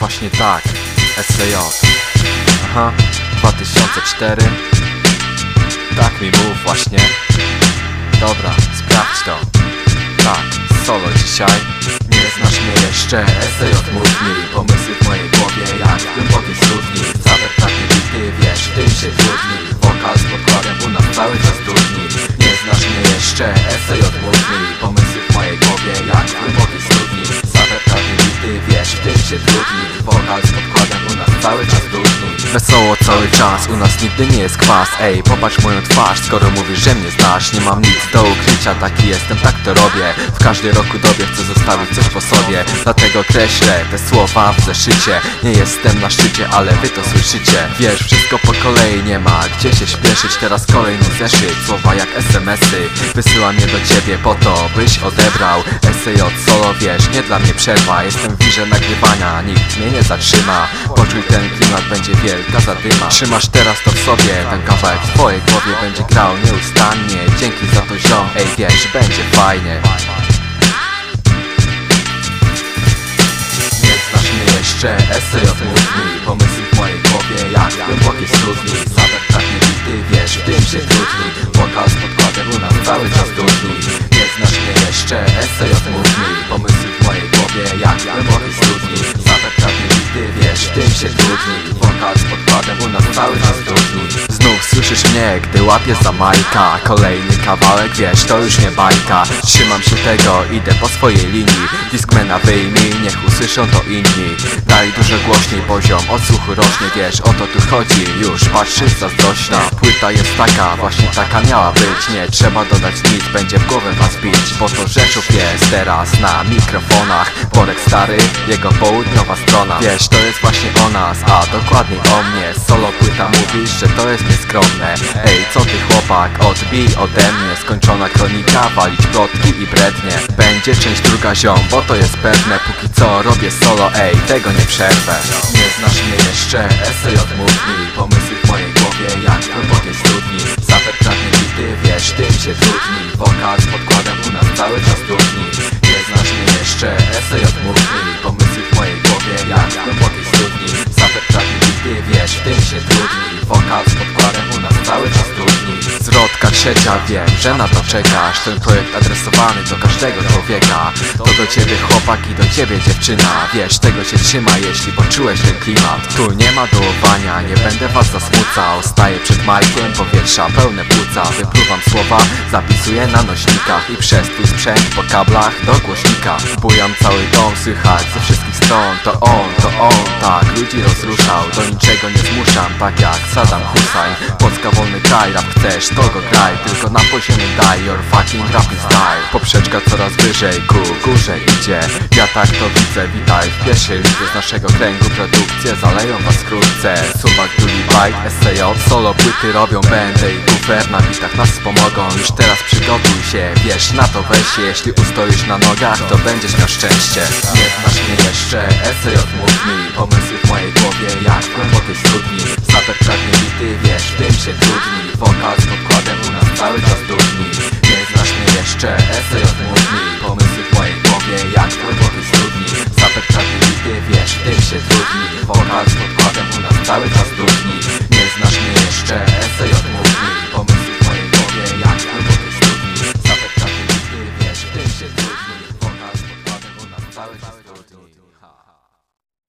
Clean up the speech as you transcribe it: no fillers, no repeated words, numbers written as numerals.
Właśnie tak, SCJ. Aha, 2004. Tak mi mów właśnie. Dobra, sprawdź to. Tak, solo dzisiaj. Nie znasz mnie jeszcze, SCJ mów mi. Pomysły w mojej głowie jak w głębokiej studni. Zawertanie bity, wiesz, w tym się trudni. Wokal z podkładem u nas cały czas durni. Nie znasz mnie jeszcze, SCJ mów mi. Pomysły w mojej głowie jak w głębokiej studni. Zawertanie bity, wiesz, w tym się trudni. Wokal z podkładem u nas cały czas durni. Wesoło cały czas, u nas nigdy nie jest kwas. Ej, popatrz moją twarz, skoro mówisz, że mnie znasz. Nie mam nic do ukrycia, taki jestem, tak to robię. W każdej roku dobie chcę zostawić coś po sobie. Dlatego kreślę te słowa w zeszycie. Nie jestem na szczycie, ale wy to słyszycie. Wiesz, wszystko po kolei, nie ma gdzie się śpieszyć. Teraz kolejny zeszyt, słowa jak SMS-y. Wysyłam je do ciebie po to, byś odebrał. SCJ solo, wiesz, nie dla mnie przerwa. Jestem w wirze nagrywania, nikt mnie nie zatrzyma. Poczuj ten klimat, będzie wielka zadyma. Trzymasz teraz to w sobie, ten kawałek w twojej głowie będzie grał nieustannie. Dzięki za to ziom, ej wiesz, będzie fajnie. Nie znasz mnie jeszcze, SCJ mów mi. Pomysły w mojej głowie jak w głębokiej studni. Zawertanie bity, wiesz, w tym się trudni. Wokal z podkładem u nas cały czas durni. Nie znasz mnie jeszcze, SCJ mów mi. Pomysły w mojej głowie jak w głębokiej studni. Zawertanie bity, wiesz, w tym się trudni. Wokal z podkładem u nas cały czas durni. Znów słyszysz mnie, gdy łapię za majka. Kolejny kawałek, wiesz, to już nie bajka. Trzymam się tego, idę po swojej linii. Discmana wyjmij, niech usłyszą to inni. Daj dużo głośniej, poziom odsłuchu rośnie. Wiesz, o to tu chodzi, już patrzysz zazdrośna. Płyta jest taka, właśnie taka miała być. Nie trzeba dodać nic, będzie w głowę was bić. Bo to Rzeszów jest teraz na mikrofonach. Borek stary, jego południowa strona. Wiesz, to jest właśnie o nas, a dokładniej o mnie. Solo płyta, mówisz, że to jest nieskromne. Ej, co ty chłopak, odbij ode mnie. Skończona kronika, walić plotki i brednie. Będzie część druga ziom, bo to jest pewne. Póki co robię solo, ej, tego nie przerwę. Nie znasz mnie jeszcze, SCJ mów mi. Pomysły w mojej głowie jak w głębokiej studni. Zawertanie bity, wiesz, tym się trudni. Wokal z podkładem u nas cały czas durni. Nie znasz mnie jeszcze, SCJ mów mi. Pomysły w mojej głowie jak w głębokiej studni. Zawertanie bity, wiesz, tym się trudni. Wokal z podkładem u nas cały czas durni. Zwrotka trzecia, wiem, że na to czekasz. Ten projekt adresowany do każdego człowieka. To do ciebie chłopak i do ciebie dziewczyna. Wiesz, tego się trzyma, jeśli poczułeś ten klimat. Tu nie ma dołowania, nie będę was zasmucał. Staję przed majkiem, powietrza pełne płuca. Wypluwam słowa, zapisuję na nośnikach. I przez twój sprzęt po kablach do głośnika. Bujam cały dom, słychać ze wszystkich stron. To on, tak, ludzi rozruszał. Do niczego nie zmuszam, tak jak Saddam Hussein. Polska wolny kraj, rap chcesz, to go graj. Tylko na poziomie daj your fucking rapping style. Poprzeczka coraz wyżej, ku górze idzie. Ja tak to widzę, witaj w pierwszej liczbie z naszego kręgu. Produkcje zaleją was wkrótce. Suwak, Duli, Bite, SCJ, solo płyty robią, będę i Kufer na bitach nas wspomogą. Już teraz przygotuj się, wiesz, na to weź się. Jeśli ustoisz na nogach, to będziesz miał szczęście. Nie znasz mnie jeszcze, SCJ mów mi. Pomysły w mojej głowie jak w głębokiej studni. Zawertanie bity, wiesz, w tym się trudni. Wokal z podkładem u nas cały czas durni. Nie znasz mnie jeszcze, SCJ mów mi. Pomysły w mojej głowie jak w głębokiej studni. Zawertanie bity, wiesz, w tym się trudni. Wokal z podkładem u nas cały czas durni. Nie znasz mnie jeszcze, SCJ mów mi.